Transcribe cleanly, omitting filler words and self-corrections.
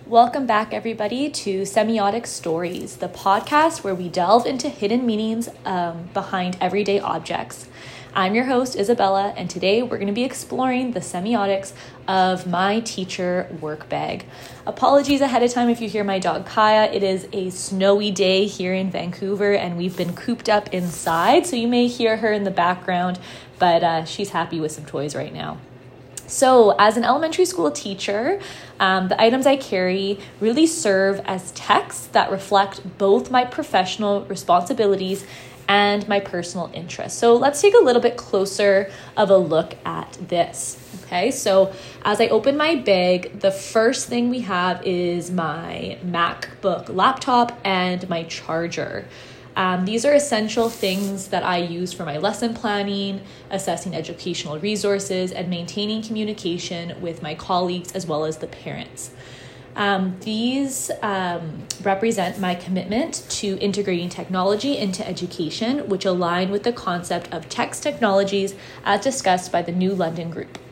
Welcome back, everybody, to Semiotic Stories, the podcast where we delve into hidden meanings behind everyday objects. I'm your host, Isabella, and today we're going to be exploring the semiotics of my teacher work bag. Apologies ahead of time if you hear my dog Kaya. It is a snowy day here in Vancouver, and we've been cooped up inside, so you may hear her in the background, but she's happy with some toys right now. So as an elementary school teacher, the items I carry really serve as texts that reflect both my professional responsibilities and my personal interests. So let's take a little bit closer of a look at this. Okay, so as I open my bag, the first thing we have is my MacBook laptop and my charger. These are essential things that I use for my lesson planning, assessing educational resources, and maintaining communication with my colleagues as well as the parents. These represent my commitment to integrating technology into education, which align with the concept of text technologies as discussed by the New London Group.